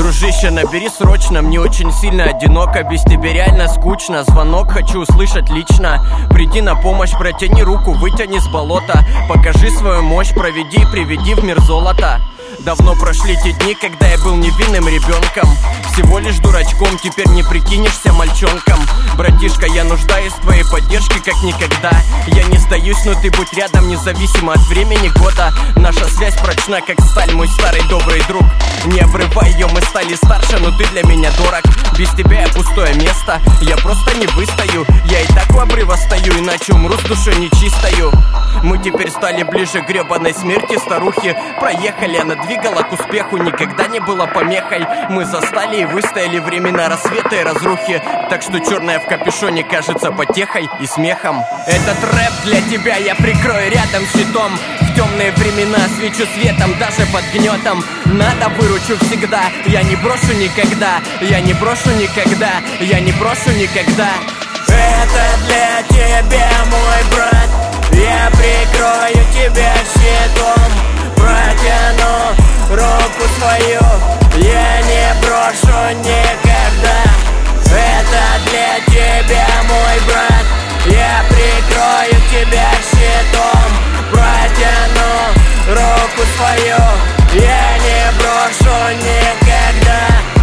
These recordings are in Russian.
Дружище, набери срочно, мне очень сильно одиноко. Без тебя реально скучно, звонок хочу услышать лично. Приди на помощь, протяни руку, вытяни с болота. Покажи свою мощь, проведи, приведи в мир золота. Давно прошли те дни, когда я был невинным ребенком. Всего лишь дурачком, теперь не прикинешься мальчонком. Братишка, я нуждаюсь в твоей поддержке как никогда. Я не сдаюсь, но ты будь рядом, независимо от времени года. Наша связь прочна, как сталь, мой старый добрый друг. Не обрывай ее, мы стали старше, но ты для меня дорог. Без тебя я пустое место, я просто не выстою. Я и так в обрыва стою, иначе умру с душой нечистою. Мы теперь стали ближе к гребаной смерти старухи. Проехали, она двигала к успеху, никогда не была помехой. Мы застали и выстояли времена рассвета и разрухи. Так что черное в капюшоне кажется потехой и смехом. Этот рэп для тебя я прикрою рядом щитом. В темные времена свечу светом, даже под гнетом. Надо выручу всегда, я не брошу никогда. Я не брошу никогда, я не брошу никогда. Это для тебя, мой брат. Я прикрою тебя щитом. Протяну руку свою, я не брошу никогда. Это для тебя, мой брат. Я прикрою тебя щитом. Протяну руку свою, я не брошу никогда.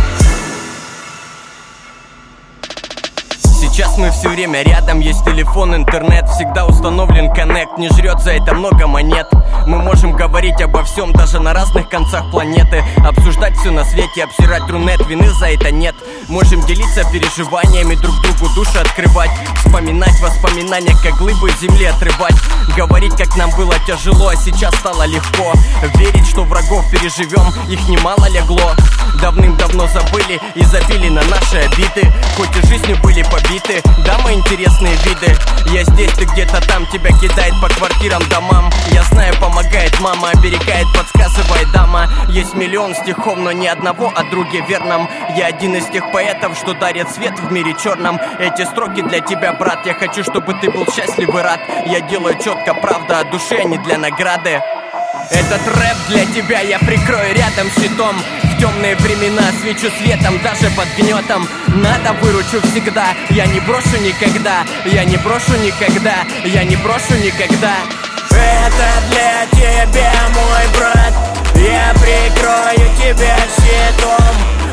Сейчас мы все время рядом, есть телефон, интернет. Всегда установлен коннект, не жрет за это много монет. Мы можем говорить обо всем, даже на разных концах планеты. Обсуждать все на свете, обсирать рунет, вины за это нет. Можем делиться переживаниями, друг другу души открывать. Вспоминать воспоминания, как глыбы земли отрывать. Говорить, как нам было тяжело, а сейчас стало легко. Верить, что врагов переживем, их немало легло. Давным-давно забыли и забили на наши обиды. Хоть и жизнью были побиты, да, мои интересные виды. Я здесь, ты где-то там, тебя кидает по квартирам, домам. Я знаю, помогает мама, оберегает, подсказывает дама. Есть миллион стихов, но ни одного о друге верном. Я один из тех поэтов, что дарит свет в мире черном. Эти строки для тебя, брат, я хочу, чтобы ты был счастлив и рад. Я делаю четко, правда, от души, а не для награды. Этот рэп для тебя я прикрою рядом щитом. В темные времена свечу светом, даже под гнетом. Надо выручу всегда, я не брошу никогда. Я не брошу никогда, я не брошу никогда. Это для тебя, мой брат. Я прикрою тебя щитом.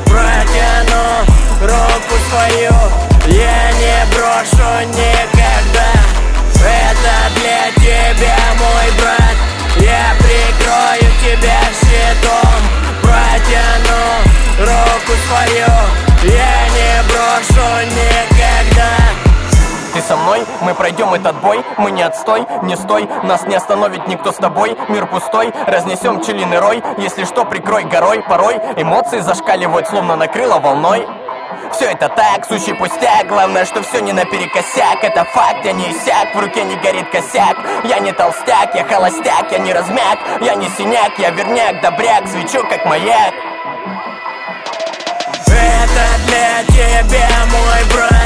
Протяну руку свою, я не брошу никогда. Это для тебя, мой брат. Я прикрою тебя щитом. Протяну руку свою, я не брошу никогда. Ты со мной, мы пройдем этот бой. Мы не отстой, не стой, нас не остановит никто с тобой. Мир пустой, разнесем пчелиный рой. Если что, прикрой горой. Порой эмоции зашкаливают, словно накрыло волной. Все это так, сущий пустяк. Главное, что все не наперекосяк. Это факт, я не иссяк, в руке не горит косяк. Я не толстяк, я холостяк, я не размяк. Я не синяк, я верняк, добряк. Свечу как маяк. Это для тебя, мой брат.